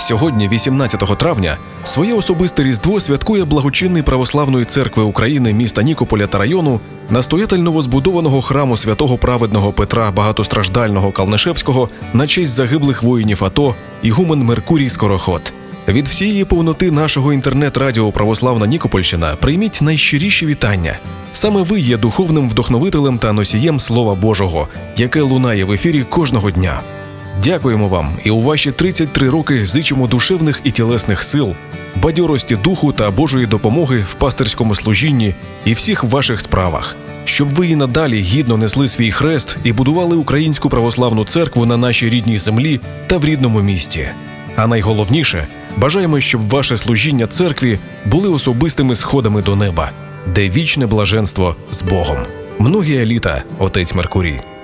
Сьогодні, 18 травня, своє особисте Різдво святкує благочинний Православної церкви України міста Нікополя та району настоятель новозбудованого храму святого праведного Петра Багатостраждального Калнишевського на честь загиблих воїнів АТО ігумен Меркурій Скороход. Від всієї повноти нашого інтернет-радіо «Православна Нікопольщина» прийміть найщиріші вітання. Саме ви є духовним вдохновителем та носієм Слова Божого, яке лунає в ефірі кожного дня. Дякуємо вам і у ваші 33 роки зичимо душевних і тілесних сил, бадьорості духу та Божої допомоги в пастирському служінні і всіх ваших справах, щоб ви і надалі гідно несли свій хрест і будували Українську Православну Церкву на нашій рідній землі та в рідному місті. А найголовніше, бажаємо, щоб ваше служіння церкві були особистими сходами до неба, де вічне блаженство з Богом. Многія літа, отець Меркурій.